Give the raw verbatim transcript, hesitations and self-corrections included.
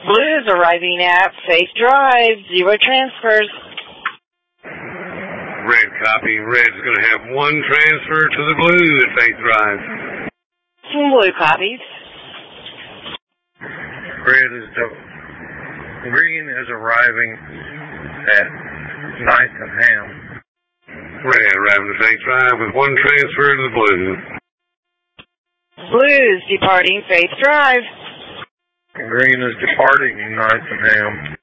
Blues arriving at Faith Drive, zero transfers. Red copy. Red's going to have one transfer to the blue at Faith Drive. Blue copies. Red is the green is arriving at Ninth and Ham. Red arriving at Faith Drive with one transfer to the blue. Blues departing Faith Drive. Green is departing Ninth and Ham.